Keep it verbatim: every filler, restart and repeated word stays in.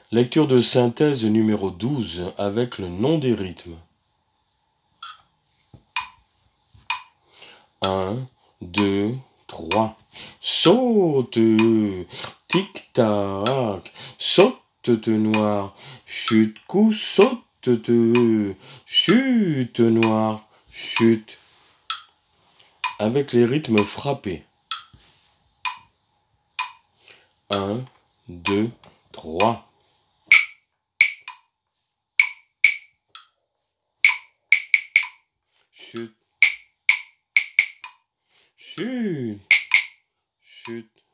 Lecture de synthèse numéro douze avec le nom des rythmes. un, deux, trois. Saute, tic-tac, saute noir, chute, coup, saute, chute noir, chute. Avec les rythmes frappés. un, deux, trois. Chute, chute, chute.